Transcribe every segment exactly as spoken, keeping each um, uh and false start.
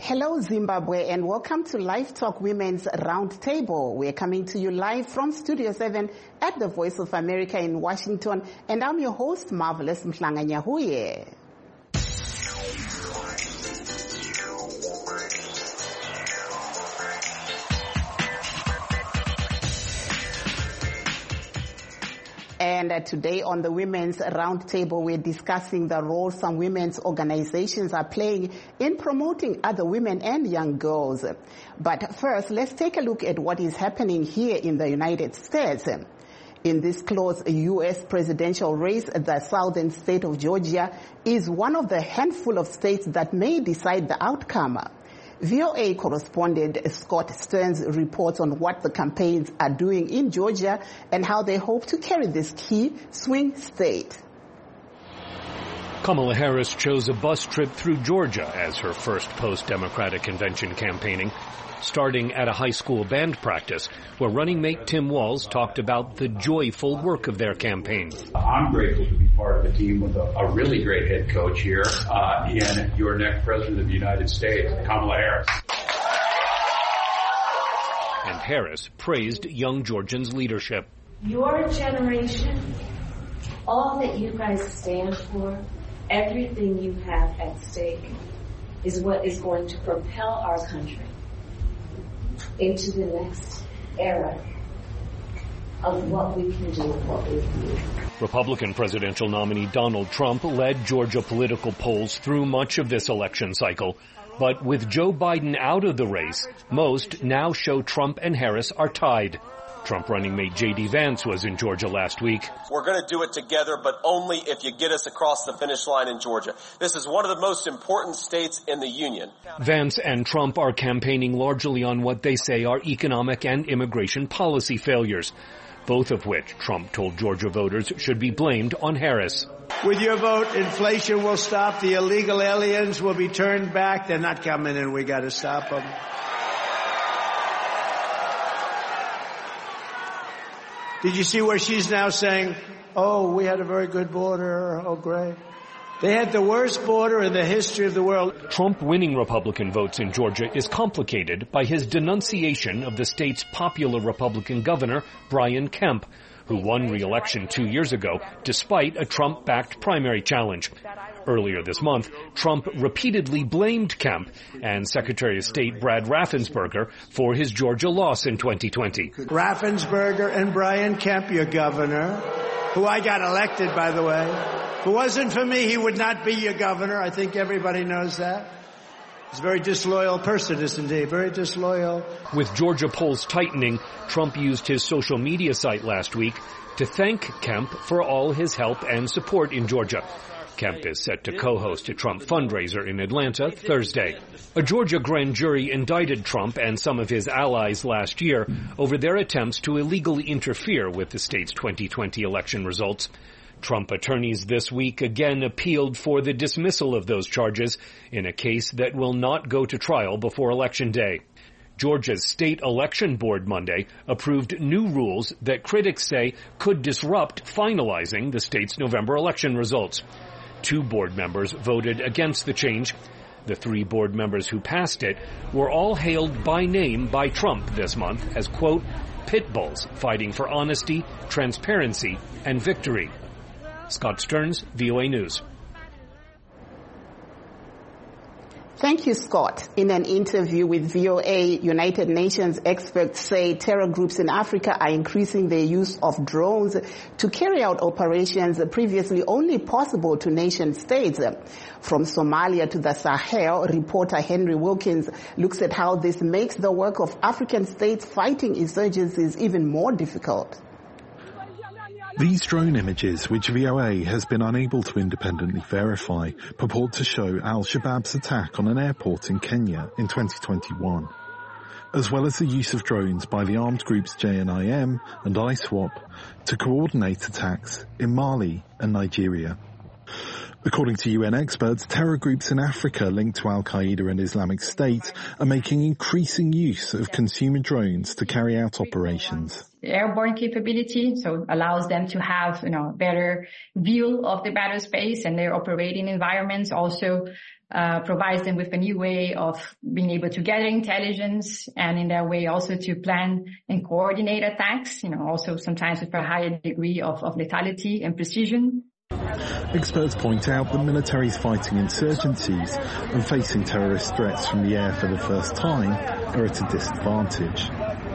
Hello Zimbabwe and welcome to Live Talk Women's Roundtable. We're coming to you live from Studio seven at the Voice of America in Washington, and I'm your host, Marvelous Mhlanganyahuye. And uh, today on the Women's Roundtable, we're discussing the role some women's organizations are playing in promoting other women and young girls. But first, let's take a look at what is happening here in the United States. In this close U S presidential race, the southern state of Georgia is one of the handful of states that may decide the outcome. V O A correspondent Scott Stearns reports on what the campaigns are doing in Georgia and how they hope to carry this key swing state. Kamala Harris chose a bus trip through Georgia as her first post-Democratic convention campaigning, starting at a high school band practice where running mate Tim Walz talked about the joyful work of their campaign. I'm grateful to be part of a team with a, a really great head coach here uh, and your next president of the United States, Kamala Harris. And Harris praised young Georgians' leadership. Your generation, all that you guys stand for, everything you have at stake is what is going to propel our country into the next era of what we can do, what we can do. Republican presidential nominee Donald Trump led Georgia political polls through much of this election cycle. But with Joe Biden out of the race, most now show Trump and Harris are tied. Trump running mate J D Vance was in Georgia last week. We're going to do it together, but only if you get us across the finish line in Georgia. This is one of the most important states in the union. Vance and Trump are campaigning largely on what they say are economic and immigration policy failures, both of which Trump told Georgia voters should be blamed on Harris. With your vote, inflation will stop. The illegal aliens will be turned back. They're not coming in. We got to stop them. Did you see where she's now saying, oh, we had a very good border, oh, great. They had the worst border in the history of the world. Trump winning Republican votes in Georgia is complicated by his denunciation of the state's popular Republican governor, Brian Kemp, who won re-election two years ago despite a Trump-backed primary challenge. Earlier this month, Trump repeatedly blamed Kemp and Secretary of State Brad Raffensperger for his Georgia loss in twenty twenty. Raffensperger and Brian Kemp, your governor, who I got elected, by the way. If it wasn't for me, he would not be your governor. I think everybody knows that. He's a very disloyal person, isn't he? Very disloyal. With Georgia polls tightening, Trump used his social media site last week to thank Kemp for all his help and support in Georgia. Kemp is set to co-host a Trump fundraiser in Atlanta Thursday. A Georgia grand jury indicted Trump and some of his allies last year over their attempts to illegally interfere with the state's twenty twenty election results. Trump attorneys this week again appealed for the dismissal of those charges in a case that will not go to trial before Election Day. Georgia's State Election Board Monday approved new rules that critics say could disrupt finalizing the state's November election results. Two board members voted against the change. The three board members who passed it were all hailed by name by Trump this month as, quote, pit bulls fighting for honesty, transparency, and victory. Scott Stearns, V O A News. Thank you, Scott. In an interview with V O A, United Nations experts say terror groups in Africa are increasing their use of drones to carry out operations previously only possible to nation states. From Somalia to the Sahel, reporter Henry Wilkins looks at how this makes the work of African states fighting insurgencies even more difficult. These drone images, which V O A has been unable to independently verify, purport to show Al-Shabaab's attack on an airport in Kenya in twenty twenty-one, as well as the use of drones by the armed groups J N I M and I SWAP to coordinate attacks in Mali and Nigeria. According to U N experts, terror groups in Africa linked to Al-Qaeda and Islamic State are making increasing use of consumer drones to carry out operations. Airborne capability, so allows them to have, you know, better view of the battle space and their operating environments. Also, uh, provides them with a new way of being able to gather intelligence and in that way also to plan and coordinate attacks, you know, also sometimes with a higher degree of, of lethality and precision. Experts point out that militaries fighting insurgencies and facing terrorist threats from the air for the first time are at a disadvantage.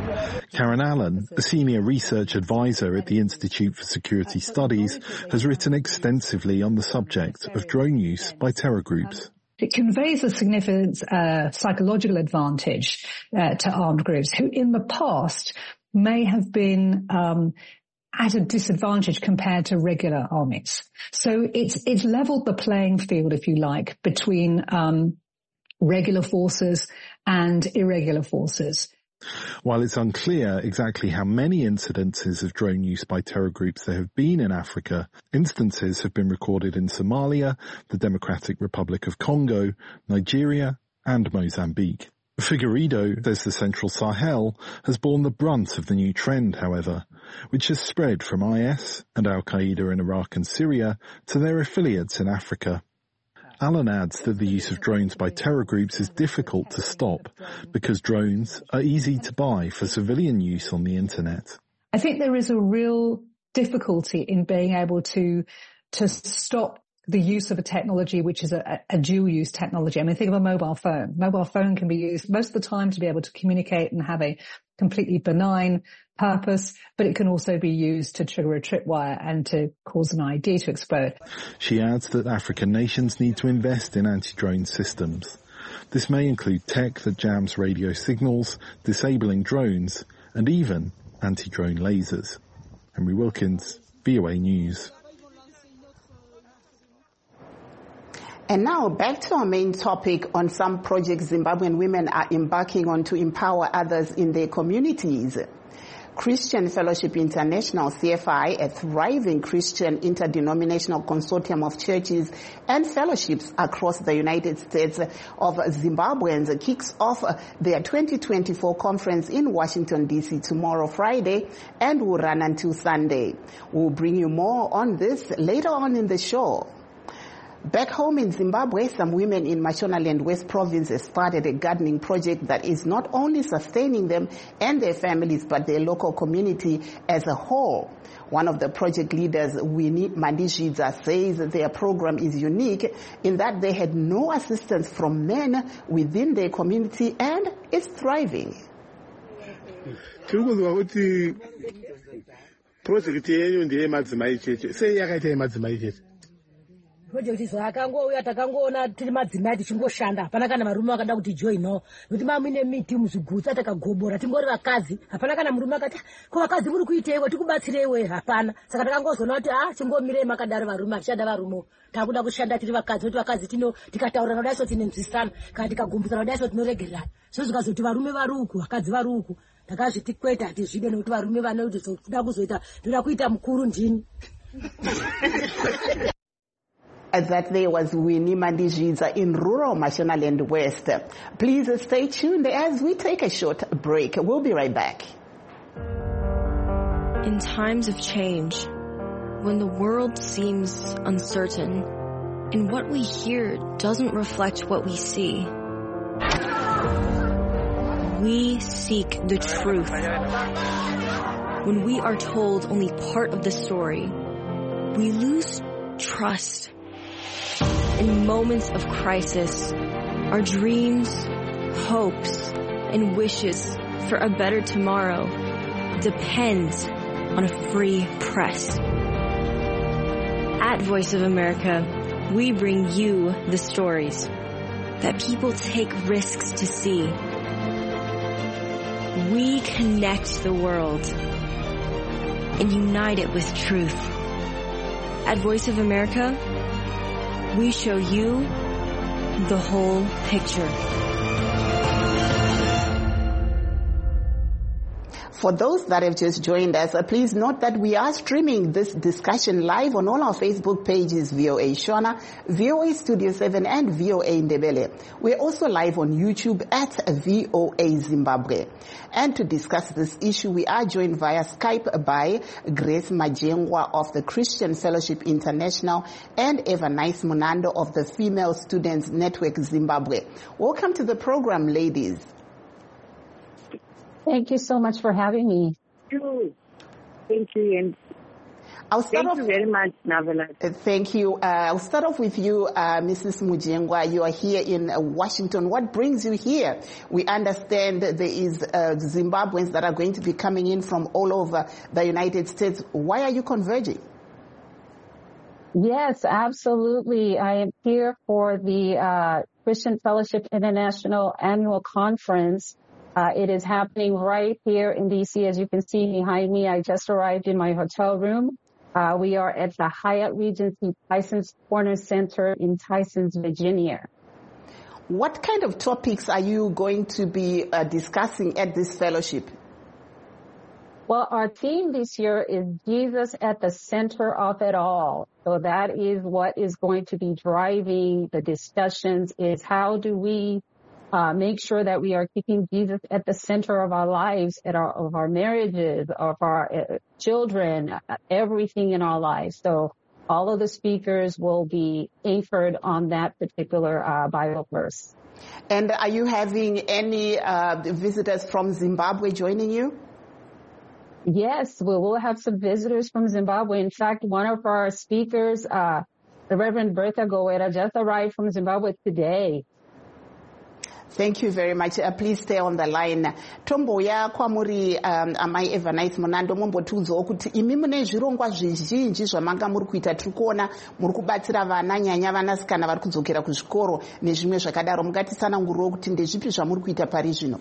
Karen Allen, a senior research advisor at the Institute for Security Studies, has written extensively on the subject of drone use by terror groups. It conveys a significant uh, psychological advantage uh, to armed groups who in the past may have been um at a disadvantage compared to regular armies. So it's, it's leveled the playing field, if you like, between um, regular forces and irregular forces. While it's unclear exactly how many incidences of drone use by terror groups there have been in Africa, instances have been recorded in Somalia, the Democratic Republic of Congo, Nigeria, and Mozambique. Figueiredo says the Central Sahel has borne the brunt of the new trend, however, which has spread from I S and Al-Qaeda in Iraq and Syria to their affiliates in Africa. Allen adds that the use of drones by terror groups is difficult to stop because drones are easy to buy for civilian use on the internet. I think there is a real difficulty in being able to to stop the use of a technology which is a, a dual-use technology. I mean, think of a mobile phone. Mobile phone can be used most of the time to be able to communicate and have a completely benign purpose, but it can also be used to trigger a tripwire and to cause an I E D to explode. She adds that African nations need to invest in anti-drone systems. This may include tech that jams radio signals, disabling drones, and even anti-drone lasers. Henry Wilkins, V O A News. And now back to our main topic on some projects Zimbabwean women are embarking on to empower others in their communities. Christian Fellowship International, C F I, a thriving Christian interdenominational consortium of churches and fellowships across the United States of Zimbabweans, kicks off their twenty twenty-four conference in Washington, D C tomorrow, Friday, and will run until Sunday. We'll bring you more on this later on in the show. Back home in Zimbabwe, some women in Mashonaland West Province have started a gardening project that is not only sustaining them and their families, but their local community as a whole. One of the project leaders, Winnie Mandishidza, says their program is unique in that they had no assistance from men within their community and is thriving. Project is akangouya takangoona tiri madzimai tichingoshanda hapana kana varume vakada kuti joinawo nokuti mamine miti muzvigutsa takagobora tingori vakadzi hapana kana murume akati ko vakadzi muri kuiteiwe tikubatsireiwe hapana saka takangozoona kuti ah chingomirei makadaro varume hatishanda varumewo takuda kushanda tiri vakadzi nokuti vakadzi tino tikataurana kudai so tine nzwisana kana tikagumbudzana kudai so tinoregerana so zvikazoti varume vari uku vakadzi vari uku takazviti kwete hatizvide nokuti varume vane kuti toda kuzoita toda kuita mukuru ndini. That there was Winnie Mandishidza in rural Mashonaland West. Please stay tuned as we take a short break. We'll be right back. In times of change, when the world seems uncertain and what we hear doesn't reflect what we see, we seek the truth. When we are told only part of the story, we lose trust. In moments of crisis, our dreams, hopes, and wishes for a better tomorrow depend on a free press. At Voice of America, we bring you the stories that people take risks to see. We connect the world and unite it with truth. At Voice of America, we show you the whole picture. For those that have just joined us, uh, please note that we are streaming this discussion live on all our Facebook pages, V O A Shona, V O A Studio seven, and V O A Ndebele. We're also live on YouTube at V O A Zimbabwe. And to discuss this issue, we are joined via Skype by Grace Majengwa of the Christian Fellowship International and Evanice Munando of the Female Students Network Zimbabwe. Welcome to the program, ladies. Thank you so much for having me. Thank you. Thank you. And I'll start Thank off, you very much, Navala. Uh, thank you. Uh, I'll start off with you, uh, Missus Mujengwa. You are here in uh, Washington. What brings you here? We understand that there is uh, Zimbabweans that are going to be coming in from all over the United States. Why are you converging? Yes, absolutely. I am here for the uh, Christian Fellowship International Annual Conference. Uh, it is happening right here in D C. As you can see behind me, I just arrived in my hotel room. Uh, we are at the Hyatt Regency Tysons Corner Center in Tysons, Virginia. What kind of topics are you going to be uh, discussing at this fellowship? Well, our theme this year is Jesus at the center of it all. So that is what is going to be driving the discussions, is how do we Uh, make sure that we are keeping Jesus at the center of our lives, at our, of our marriages, of our uh, children, uh, everything in our lives. So all of the speakers will be anchored on that particular uh, Bible verse. And are you having any uh, visitors from Zimbabwe joining you? Yes, we will have some visitors from Zimbabwe. In fact, one of our speakers, uh, the Reverend Bertha Goeta, just arrived from Zimbabwe today. Thank you very much. Uh, please stay on the line. Tomboya kwamuri um, amai Evanice Munando mombotiudzawo kuti imi mune zvirongwa zvizhinji zvamanga muri kuita. Tiri kuona muri kubatsira vana, nyanya vanasikana vari kudzokera kuzvikoro nezvimwe zvakadaro. Mungatitsanangurirei kuti ndezvipi zvamuri kuita pari zvino?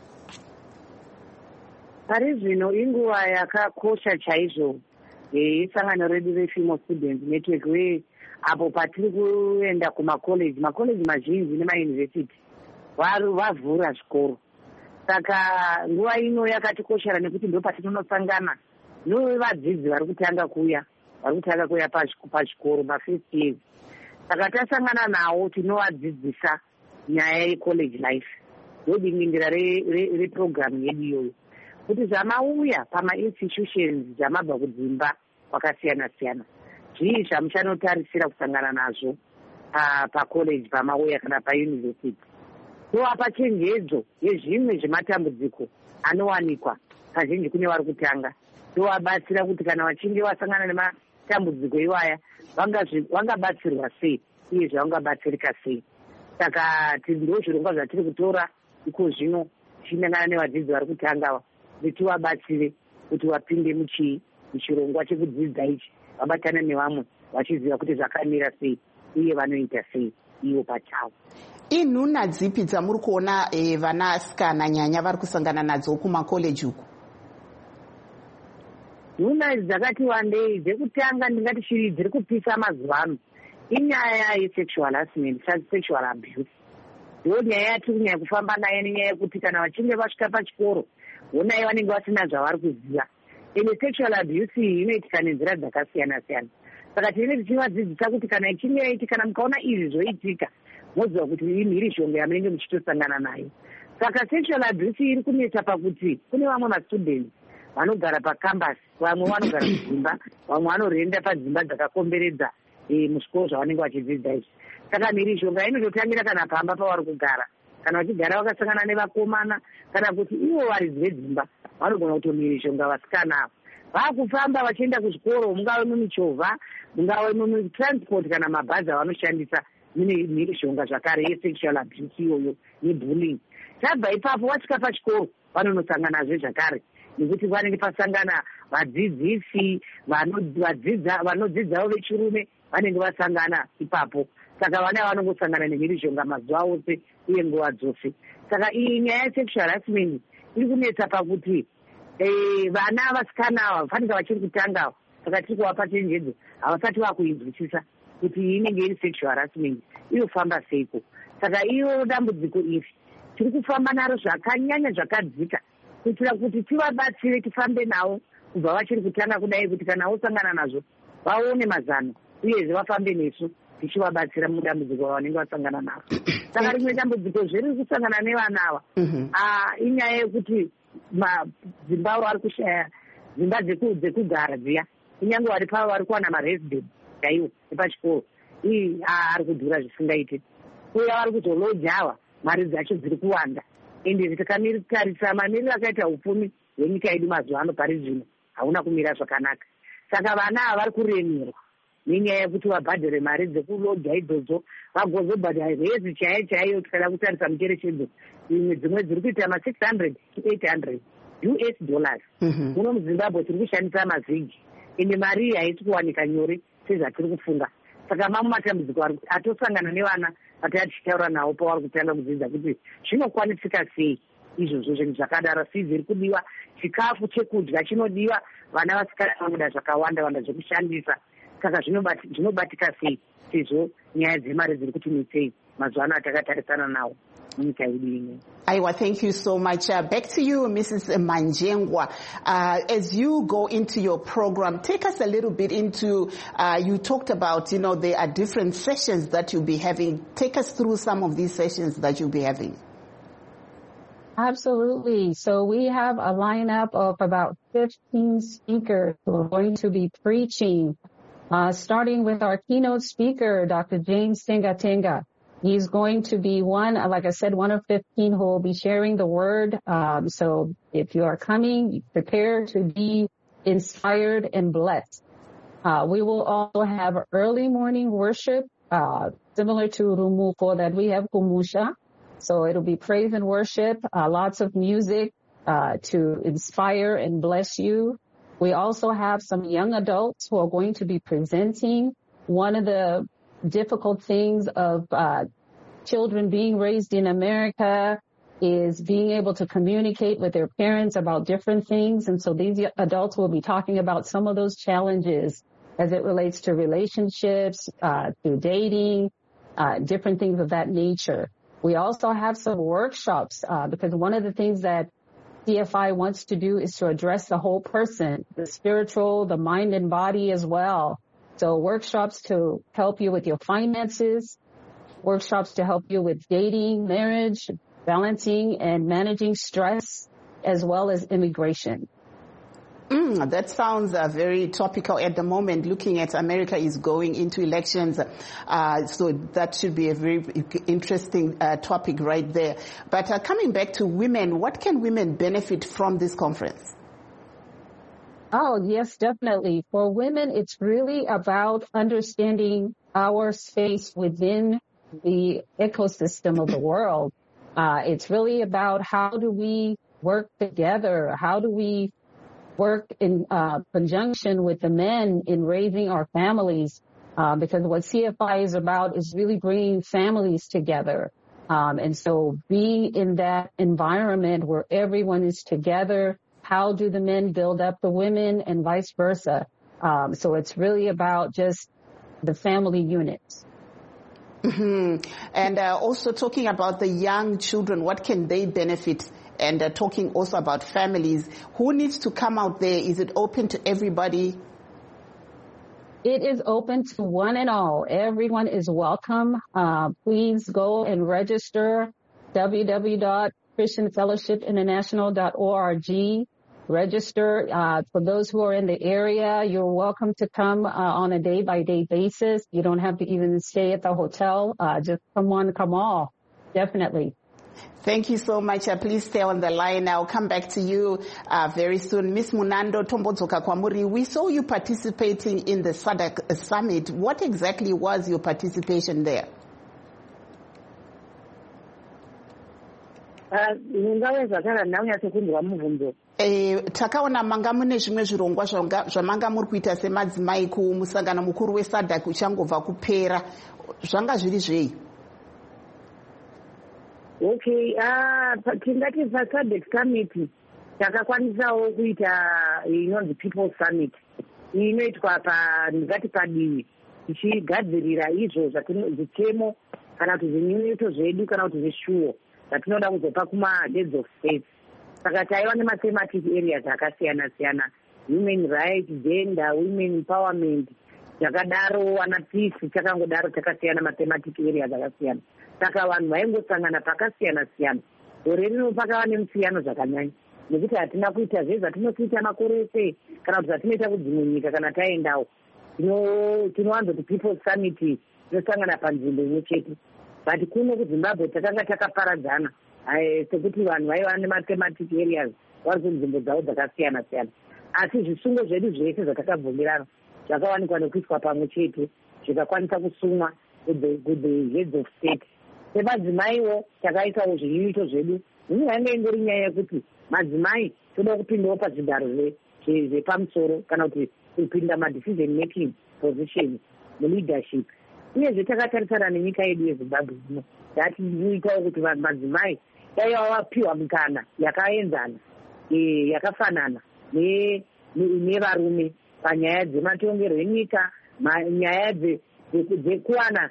Pari zvino inguva yakakosha chaizvo yesangano redu reFemale Students Network, we apo patiri kuenda kumakoleji makoleji mazhinji nemayunivhesiti vavhura zvikoro. Saka nguva ino yakatikoshera nekuti ndo patinonosangana nevadzidzi vari kutanga kuya vari kutanga kuya pachikoro mafirst years. Saka tasangana navo tinovadzidzisa nyaya yecollege life, ndodingindira reprogramu yedu iyoyo, kuti zvamauya pamainstitutions zvamabva kudzimba kwakasiyana siyana zvii zvamuchanotarisira kusangana nazvo pacollege pamauya kana payunivhesiti. Tovapa chenjedzo yezvimwe zvematambudziko anowanikwa kazhinji kune vari kutanga. Tovabatsira kuti kana vachinge vasangana nematambudziko iwaya vangabatsirwa sei uye zvavangabatsirika sei. Saka ndo zvirongwa zvatiri kutora iko zvino tichinangana nevadzidzi vari kutanga kuti tivabatsire kuti vapinde muchirongwa chekudzidza ichi, vabatana nevamwe vachiziva kuti zvakamira sei uye vanoita sei ivo pachavo. Inhuna dzipi dzamuri kuona eh, vanasikana nyanya vari kusangana nadzo kumakoleji uku? Nhuna idzi dzakati wandei. Dzekutanga ndingati shiri dziri kupisa mazuva ano inyaya yesexual harassment, sexual abuse. Ndo nyaya yatiri kunyanya kufamba nayo, nenyaya yekuti kana vachinge vasvika pachikoro vonai vanenge vasina zvavari kuziva. Ende sexual abuse iyi inoitika nenzira dzakasiyana siyana. Saka tinenge tichivadzidzisa kuti kana ichinge yaitika, kana mukaona izvi zvoitika, moziva kuti imhiri shongo yamunenge muchitosangana nayo. Saka sexual abuse iri kunetsa pakuti kune vamwe mastudents vanogara pacambus, vamwe vanogara kudzimba, vamwe vanorenda padzimba dzakakomberedza muzvikoro zvavanenge vachidzidza izvi. Saka mhiri shonga inototangira kana pamba pavari kugara, kana vachigara vakasangana nevakomana, kana kuti ivo varidzi vedzimba vanogona kutomhiri shonga vasikana avo. Vakufamba vachienda kuzvikoro, mungave mumichovha, mungave mumutransport kana mabhazi avanoshandisa, mune mhirishonga zvakare yesexual abuse iyoyo nebullying. Tabva ipapo wasvika pachikoro vanonosangana zvakare nekuti vanenge pasangana vadzidzisi vanodzidzawo vechirume vanenge vasangana ipapo. Saka vana vanongosangana nemhirishonga mazuva ose uye nguva dzose. Saka iyi nyaya yesexual harassment iri kunetsa pakuti vana vasikana ava vafanira vachiri kutanga. Saka tiri kuvapa chenjedzo, havasati vakuinzwisisa kuti iyi inenge iri sexual harassment inofamba seiko. Saka iyo dambudziko iri tiri kufamba naro zvakanyanya zvakadzika kuitira kuti tivabatsire tifambe navo kubva vachiri kutanga kudai kuti kana usangana nazvo vaone mazano uyezve vafambe nesu tichivabatsira mudambudziko vavanenge vasangana navo. Saka rimwe dambudziko zviri kusangana nevana ava inyaya yekuti dzimba vari kushaya dzimba dzekugara dziya, kunyange vari pavo vari kuwana maresidenti chaiwo epachikoro ii ari kudhura zvisingaite, uye vari kuzoloja ava mari dzacho dziri kuwanda. Ende tikamitarisa mamiriro akaita upfumi hwenyika yedu mazuva ano pari zvino hauna kumira zvakanaka. Saka vana ava vari kuremerwa nenyaya yekuti vabhadhare mari dzekuloja idzodzo, vagozobhadhara rezi chaiyo chaiyo. Tikada kutarisa mucherechedzo, imwe dzimwe dziri kuita ma six hundred to eight hundred U S dollars. Muno muZimbabwe tiri kushandisa mazigi, ende mari iyi haisi kuwanika nyore sezvatiri kufunga. Saka mamwe matambudziko atosangana nevana ati tichitaura navo pavari kutanga kudzidza kuti zvinokwanisika sei izvozvo zvinhu zvakadaro. Fii dziri kudiwa, chikafu chekudya chinodiwa, vana vasikana vanoda zvakawanda wanda zvekushandisa. Saka zvinobatika sei sezvo nyaya dzemari dziri kuti mitsei mazuva ano atakatarisana nawo munyika yedu ino. Aiwa, thank you so much. Uh, back to you, Missus Manjengwa. Uh, as you go into your program, take us a little bit into, uh, you talked about, you know, there are different sessions that you'll be having. Take us through some of these sessions that you'll be having. Absolutely. So we have a lineup of about fifteen speakers who are going to be preaching, uh, starting with our keynote speaker, Doctor James Tenga-Tenga. He's going to be one, like I said, one of fifteen who will be sharing the word. Um, so if you are coming, prepare to be inspired and blessed. Uh, we will also have early morning worship, uh, similar to Rumuko that we have Kumusha. So it'll be praise and worship, uh, lots of music, uh, to inspire and bless you. We also have some young adults who are going to be presenting. One of the difficult things of uh, children being raised in America is being able to communicate with their parents about different things. And so these adults will be talking about some of those challenges as it relates to relationships, uh, to dating, uh, different things of that nature. We also have some workshops uh, because one of the things that C F I wants to do is to address the whole person, the spiritual, the mind and body as well. So workshops to help you with your finances, workshops to help you with dating, marriage, balancing and managing stress, as well as immigration. Mm, that sounds uh, very topical at the moment, looking at America is going into elections. Uh, so that should be a very interesting uh, topic right there. But uh, coming back to women, what can women benefit from this conference? Oh, yes, definitely. For women, it's really about understanding our space within the ecosystem of the world. Uh, it's really about how do we work together? How do we work in uh, conjunction with the men in raising our families? Uh, because what C F I is about is really bringing families together. Um, and so being in that environment where everyone is together, how do the men build up the women and vice versa? Um, so it's really about just the family units. Mm-hmm. And uh, also talking about the young children, what can they benefit? And uh, talking also about families, who needs to come out there? Is it open to everybody? It is open to one and all. Everyone is welcome. Uh, please go and register w w w dot christian fellowship international dot org. Register. Uh, for those who are in the area, you're welcome to come uh, on a day-by-day basis. You don't have to even stay at the hotel. Uh, just come on, come all. Definitely. Thank you so much. Uh, please stay on the line. I'll come back to you uh, very soon. Miss Munando Tombodzoka Kwamuri, we saw you participating in the S A D C summit. What exactly was your participation there? Eh, takaona manga mune zvimwe zvirongwa zvamanga muri kuita semadzimai kumusangano mukuru we S A D C uchangobva kupera. Zvanga zviri zvei? Okay, ah, tingati pa S A D C summit takakwanisawo kuita inonzi People Summit. Inoitwa pa ngati padivi ichigadzirira izvo zvitemo kana kuti zvinyoto zvedu kana kuti zvishuwo zvatinoda kuzopa kuma heads of states. saka taiva nemathematic areas akasiyana siyana, human rights, gender, women empowerment, takadaro ana peace, takangodaro takasiyana mathematic areas akasiyana. Saka vanhu vaingosangana pakasiyana siyana. Gore rino pakava nemusiyano zvakanyanya nekuti hatina kuita zvezvatinokuita makore ese kana kuti zvatinoita kudzimwe nyika kana taendawo. Tinowanzoti People's Summit tinosangana panzvimbo imwe chete. But kuno kuZimbabwe takanga takaparadzana sekuti vanhu vaiva nemathematic areas vari kunzvimbo dzavo dzakasiyana siyana. Asi zvisungo zvedu zvese zvatakabvumirana zvakawanikwa nekuiswa pamwe chete zvikakwanisa kusumwa with the heads of state. Semadzimaiwo takaisawo zviito zvedu. Ini yanga ingori nyaya yekuti madzimai toda kupindawo pazvigaro zvepamusoro kana kuti kupinda madecision making positions muleadership. Uyezve takatarisana nenyika yedu yeZimbabwe ino yatiitawo kuti madzimai daiva vapiwa mukana yakaenzana yakafanana nevarume panyaya dzematongerwo enyika, nyaya dzekuwana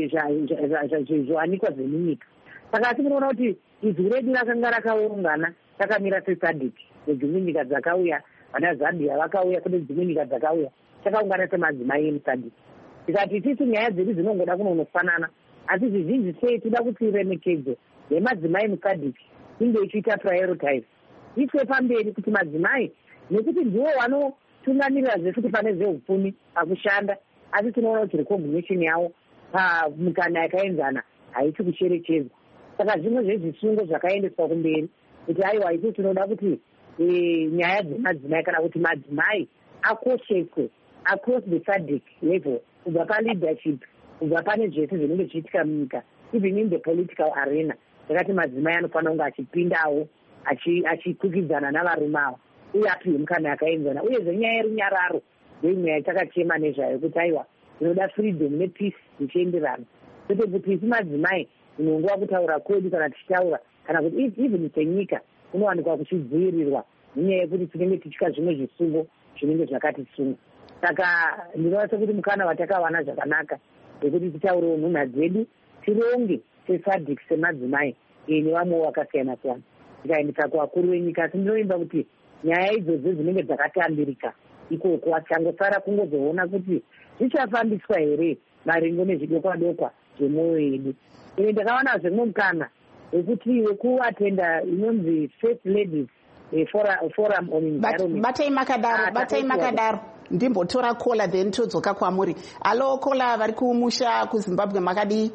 zviwanikwa zvemunyika. Saka asi munoona kuti izwi redu rakanga rakaungana takamira sesadc nedzimwe nyika dzakauya, vana Zambia vakauya, kune dzimwe nyika dzakauya, takaungana semadzimai emusadc. Tikati tisi nyaya dzedu dzinongoda kunonofanana, asi zvizhinji sei toda kuti remekedzo yemadzimai emusadc inge ichiita prioritize, iswe pamberi kuti madzimai, nekuti ndiwo wanotungamirira zvefuti pane zveupfumi pakushanda, asi tinoona kuti recognition yavo pamukana yakaenzana haisi kucherechedzwa. Saka zvimwe zvezvisungo zvakaendeswa kumberi kuti aiwa isi tinoda kuti nyaya dzemadzimai kana kuti madzimai akosheswe across the sadc level, kubva paleadership, kubva pane zvese zvinenge zvichiitika munyika, even in the political arena. Takati madzimai anofanira kunge achipindawo achikwikwidzana navarume avo uye apiwe mukana yakaenzana. Uyezve nyaya yerunyararo ndoimwe yatakachema nezvayo kuti aiwa tinoda freedom nepeace zvichienderana, kwete kuti isi madzimai inongowa kutaura kwedu kana tichitaura kana kuti even senyika kunowanikwa kuchidzivirirwa nenyaya yekuti tinenge tichika zvimwe zvisungo zvinenge zvakatisunga. Saka ndinoona sekuti mukana watakawana zvakanaka ndekuti titaurewo nhunha dzedu, tironge sesadc semadzimai nevamwewo vakasiyana siyana tikaendesa kuvakuru venyika. Asi ndinoimba kuti nyaya idzodzo dzinenge dzakatambirika ikoko achangosara kungozoona kuti zvichafambiswa here maringo nezvidokwa dokwa zvemwoyo yedu. Ine ndakawana zvimwe mukana wekuti wekuatenda inonzi First Ladies Forum on Environment. Batai makadaro, batai makadaro. Ndimbotora kola then todzoka kwamuri. Alo kola vari kumusha kuZimbabwe makadi.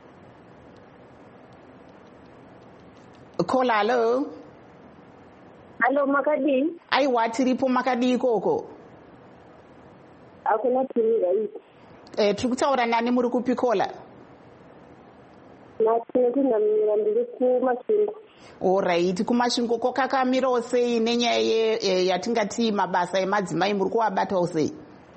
Kola alo. Alo makadi. Aiwa tiripo makadi ikoko. Hakuna tiri right. Eh tiri kutaura nani muri kupi kola? Natinoti namira ndiri kumasvingo. Alright, kumasvingo kokakamirawo sei nenyaya yatingati mabasa emadzimai muri kuabatawo sei?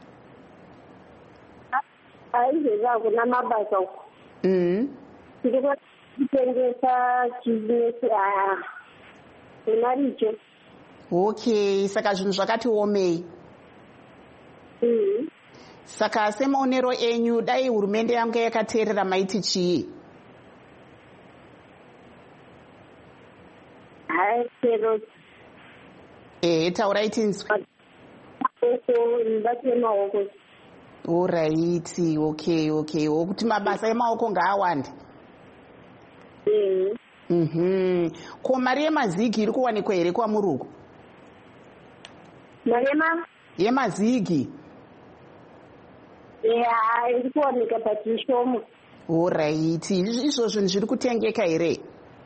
Haizvezi hakuna mabasa uko. Mm. Tiri kutengesa chizinesi enaricho. Okay, saka zvinhu zvakati omei. Mm. Saka semaonero enyu dai hurumende yanga yakateerera maiti chii? Hai chero. Eh, taurai tinzwi. Ndibate maoko. Alright, okay, okay. Wokuti mabasa emaoko ngaawande. Eh. Mhm. Ko mari yemazigi iri kuwanikwa here kwamuri uko? Mari yema? Yemazigi. Yeah, iri kuwanika pachishoma. Alright, izvozvo zviri kutengeka here?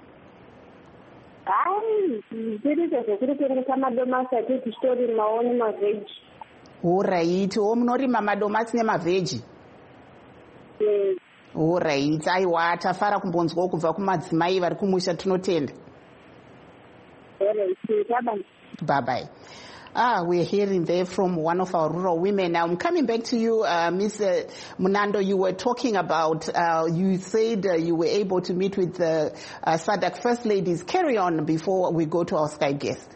Hai, zvirizo zvekuri tengesa madomasi ati tichitorimawo nemavheji. Alright, wo munorima madomasi nemavheji? Yes. Alright, aiwa tafara kumbonzwawo kubva kumadzimai vari kumusha, tinotenda. Alright, bye-bye. Bye-bye. Ah, we're hearing there from one of our rural women. Now, I'm coming back to you, uh, Miz Uh, Munando. You were talking about, uh, you said uh, you were able to meet with the uh, SADC First Ladies. Carry on before we go to our Skype guest.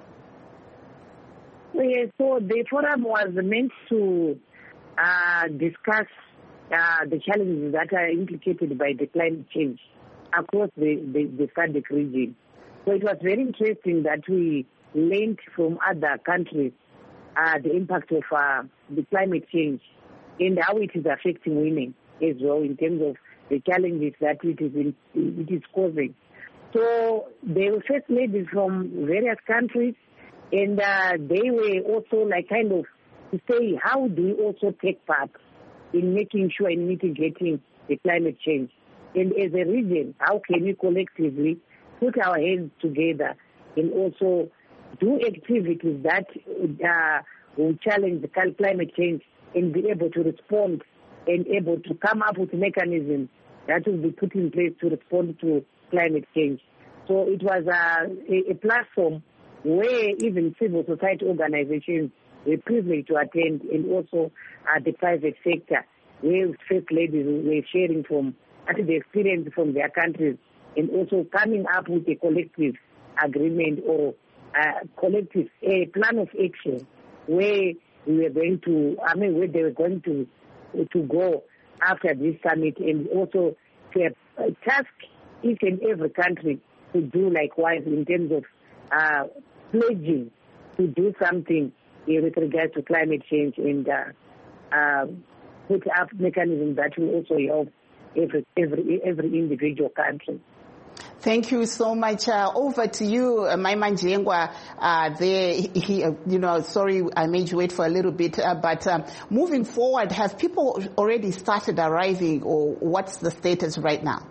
Yes, so the forum was meant to uh, discuss uh, the challenges that are implicated by the climate change across the, the, the SADC region. So it was very interesting that we learned from other countries uh, the impact of uh, the climate change and how it is affecting women as well in terms of the challenges that it is, in, it is causing. So they were first ladies from various countries, and uh, they were also like kind of to say, how do we also take part in making sure and mitigating the climate change? And as a region, how can we collectively put our heads together and also do activities that uh, will challenge the climate change and be able to respond and able to come up with mechanisms that will be put in place to respond to climate change. So it was uh, a, a platform where even civil society organizations were privileged to attend, and also uh, the private sector, where first ladies were sharing from the experience from their countries and also coming up with a collective agreement or uh, collective a plan of action where we were going to, I mean, where they were going to to go after this summit, and also to uh, task each and every country to do likewise in terms of uh, pledging to do something uh, with regards to climate change, and uh, uh, put up mechanisms that will also help every every every individual country. Thank you so much. Uh, over to you, uh, Maima Njengwa. Uh, there, he, uh, you know, sorry, I made you wait for a little bit. Uh, but um, moving forward, have people already started arriving, or what's the status right now?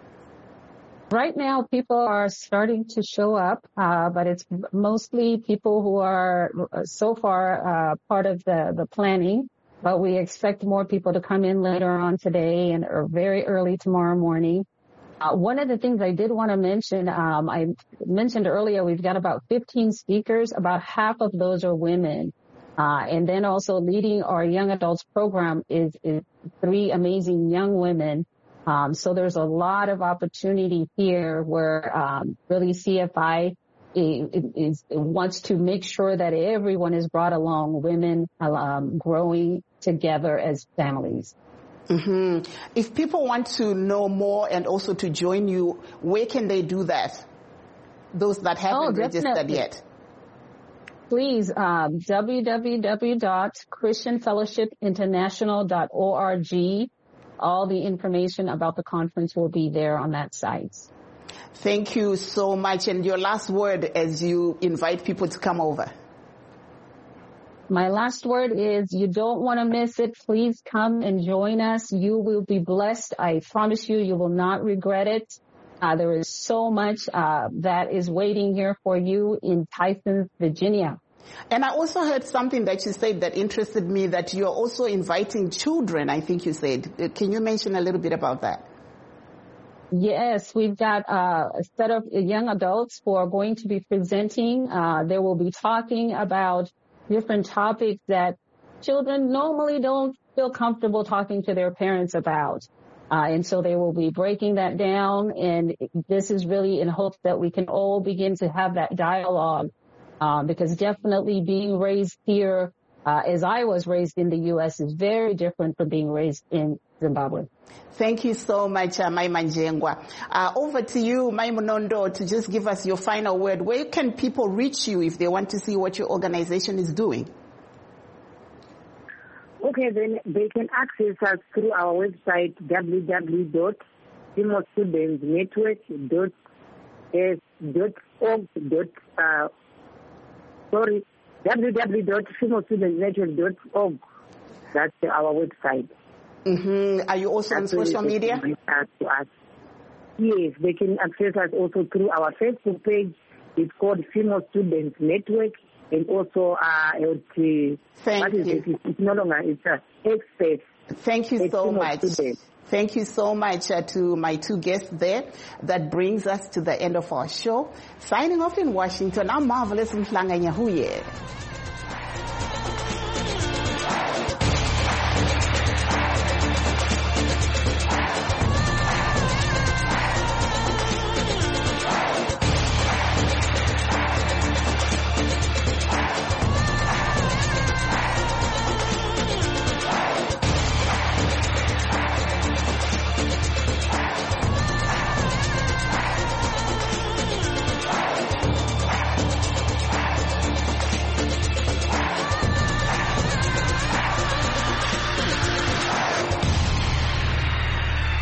Right now, people are starting to show up, uh, but it's mostly people who are so far uh, part of the, the planning. But we expect more people to come in later on today and or very early tomorrow morning. Uh, one of the things I did want to mention, um, I mentioned earlier, we've got about fifteen speakers. About half of those are women. Uh, and then also leading our young adults program is, is three amazing young women. Um, so there's a lot of opportunity here where um, really C F I is, is, wants to make sure that everyone is brought along, women um, growing together as families. Mm-hmm. If people want to know more and also to join you, where can they do that? Those that haven't oh, registered yet. Please, um, w w w dot christian fellowship international dot org. All the information about the conference will be there on that site. Thank you so much. And your last word as you invite people to come over. My last word is you don't want to miss it. Please come and join us. You will be blessed. I promise you, you will not regret it. Uh, there is so much uh, that is waiting here for you in Tysons, Virginia. And I also heard something that you said that interested me, that you're also inviting children, I think you said. Can you mention a little bit about that? Yes, we've got uh, a set of young adults who are going to be presenting. Uh, they will be talking about different topics that children normally don't feel comfortable talking to their parents about. Uh, and so they will be breaking that down. And this is really in hopes that we can all begin to have that dialogue. Uh, because definitely being raised here, uh, as I was raised in the U S, is very different from being raised in Zimbabwe. Thank you so much, uh, Maima Njengwa. Uh, over to you, Maimonondo, to just give us your final word. Where can people reach you if they want to see what your organization is doing? Okay, then they can access us through our website, w w w dot fimo students network dot org. Uh, sorry, w w w dot fimo students network dot org. That's our website. Mm-hmm. Are you also That's on social media? To us. Yes, they can access us also through our Facebook page. It's called Fimo Students Network, and also uh, it, Thank you. It? It's no longer it's a expert. Thank you so much. Students. Thank you so much uh, to my two guests there. That brings us to the end of our show. Signing off in Washington, I'm Marvelous Mhlanga Nyahuye.